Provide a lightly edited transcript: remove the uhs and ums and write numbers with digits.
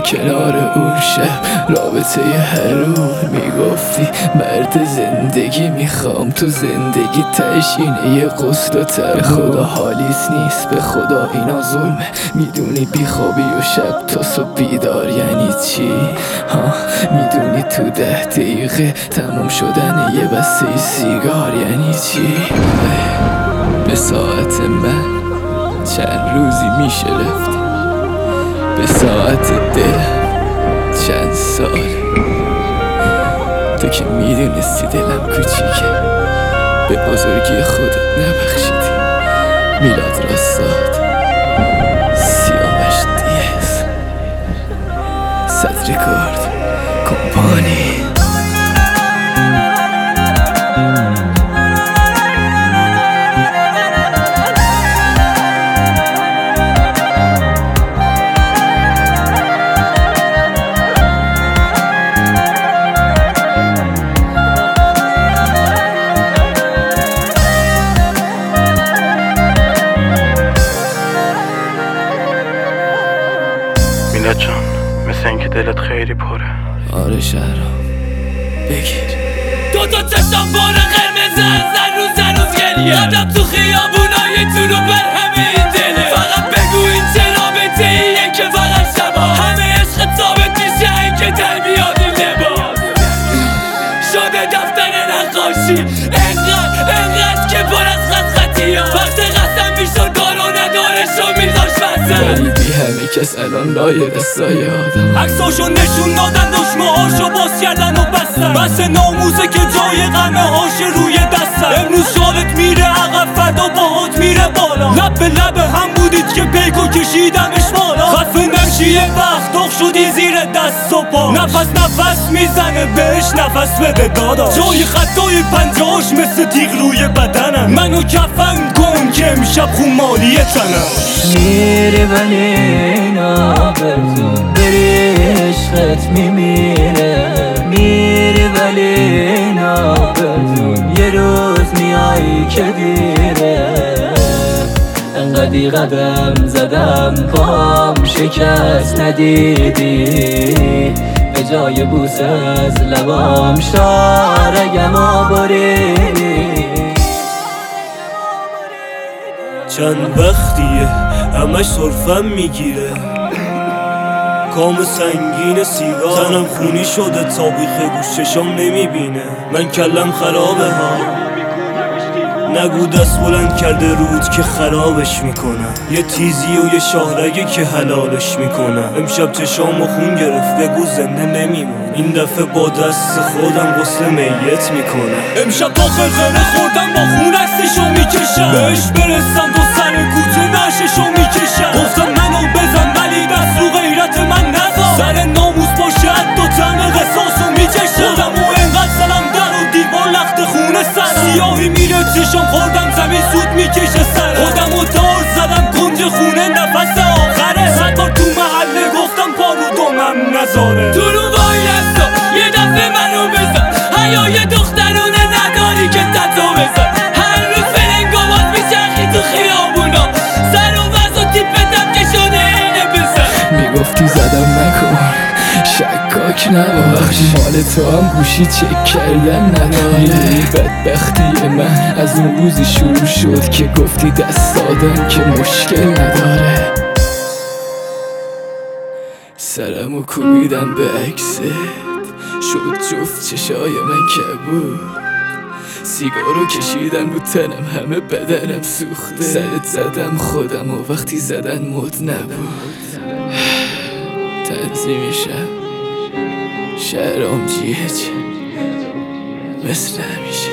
کنار اون شب رابطه هر روز میگفتی مرد زندگی میخوام تو زندگی تشینه یه غسل و تب. به خدا حالیت نیست، به خدا اینا ظلمه. میدونی بیخوابی و شب تا صبح بیدار یعنی چی؟ ها میدونی تو 10 دقیقه تموم شدن یه بسته سیگار یعنی چی؟ به ساعت من چند روزی میشه رفتی، به ساعت دلم چند سال. تو که میدونستی دلم کوچیکه، به بزرگی خودت نبخشیدی. میلاد راستاد سیاوش دیز صد رکورد کمپانی. میلاد جان، مثل اینکه دلت خیلی پره. آره شهرام بگیر. دوتا چشم بار قرمز هنوز گریه یادم تو خیابونای تو رو بر همه این دله. فقط بگو این چه رابطه ایه که فقط شبا همه عشق ثابت میشه این که در بیاد این لباس شده دفتر نقاشی. انقدر که پر از خطی ها وقت قسم میشد دار و ندارشو میذاش وسط. ولی بی همه کس الان لای دستای آدم عکساشو نشون دادن، دشمه هاشو باز کردن و بستن. بس ناموزه که جای غمه هاش روی دستن. امروز شالت میره عقب فردا باهات میره بالا. لب به لب هم بودید که پیکو کشیدمش بالا. خفه نمشی یه وقت داغ شدی زیر دست و پا. نفس میزنه بهش نفس بده دادا. جای خطای پنجاش مثل تیغ روی بدنم. منو کفن کن که امشب خونمالی تنم. میری ولی نابرزون بری عشقت میمیره. میری ولی نابرزون یه روز میایی که دیره. انقدی قدم زدم پام شکست ندیدی. به جای بوس از لبام شارگمو بریدی. چند وقتیه همش صرفم میگیره. کام سنگین سیگار تنم خونی شده تا بیخ گوششم نمیبینه. من کلم خرابه ها، نگو دست بلند کرده رود که خرابش میکنم. یه تیزی و یه شاهرگه که حلالش میکنم. امشب چشامو خون گرفت بگو زنده نمیمون. این دفعه با دست خودم غسل میت میکنم. امشب با خرخره خوردم با خون عکسشو میکشم. بهش برسم تو سر کوچه نششو میکشم. گفتم منو بزن ولی دست رو غیرت من نزار. سر ناموس باشه حتی تن قصاصو میکشم. خودمو انقدر زدم در و دیوار لخت خونه سرم. سیاهی میره چشم خوردم زمین سود میکشه سرم. خودمو تار زدم کنج خونه نفس آخره. صد بار تو محله گفتم پا رو دومم نذاره. تو رو وای دستا یه دفعه منو بزن. حیای دخترونه نداری که تتو بزن. هر روز فرنگا باز میچرخی تو خیابونا. سر و وز و تیپتم که شده اینه بزن. میگفتی زدم نکن شکاک نباش. مال تو هم گوشی چک کردن نداره. بدبختی من از اون روزی شروع شد که گفتی دست دادم که مشکل نداره. سرمو کوبیدم به عکست شد جفت چشای من کبود. سیگارو کشیدم رو تنم همه بدنم سوخته. سرت زدم خودم و وقتی زدن مد نبود. تنظیمشم شهرام جیهچ مثل همیشه.